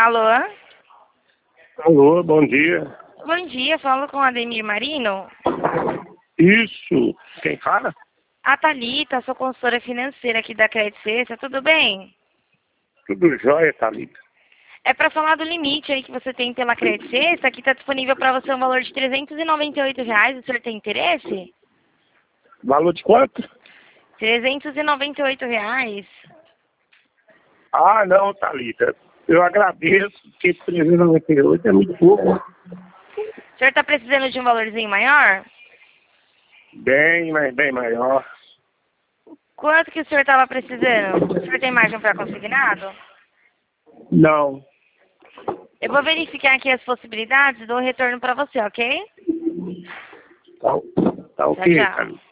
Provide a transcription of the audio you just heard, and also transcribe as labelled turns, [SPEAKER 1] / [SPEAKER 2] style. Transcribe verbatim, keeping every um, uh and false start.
[SPEAKER 1] Alô?
[SPEAKER 2] Alô, bom dia.
[SPEAKER 1] Bom dia, falo com a Ademir Marino.
[SPEAKER 2] Isso, quem fala?
[SPEAKER 1] A Thalita, sou consultora financeira aqui da Credit Suisse, tudo bem?
[SPEAKER 2] Tudo jóia, Thalita.
[SPEAKER 1] É para falar do limite aí que você tem pela Credit Suisse, aqui está disponível para você um valor de trezentos e noventa e oito reais, o senhor tem interesse?
[SPEAKER 2] Valor de quanto?
[SPEAKER 1] trezentos e noventa e oito reais.
[SPEAKER 2] Ah, não, Thalita. Eu agradeço, porque trezentos e noventa e oito é muito pouco.
[SPEAKER 1] O senhor está precisando de um valorzinho maior?
[SPEAKER 2] Bem, mas bem maior.
[SPEAKER 1] Quanto que o senhor estava precisando? O senhor tem margem para consignado?
[SPEAKER 2] Não.
[SPEAKER 1] Eu vou verificar aqui as possibilidades e dou um retorno para você, ok?
[SPEAKER 2] Tá, tá
[SPEAKER 1] Tchau,
[SPEAKER 2] ok,
[SPEAKER 1] tchau.
[SPEAKER 2] Thalita.